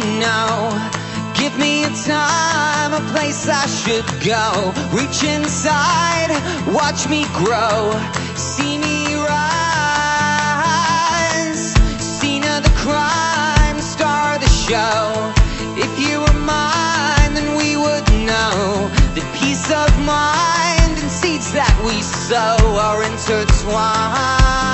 know. Give me a time, a place I should go. Reach inside, watch me grow. See me rise. Scene of the crime, star of the show. If you were mine, then we would know that peace of mind and seeds that we sow are intertwined.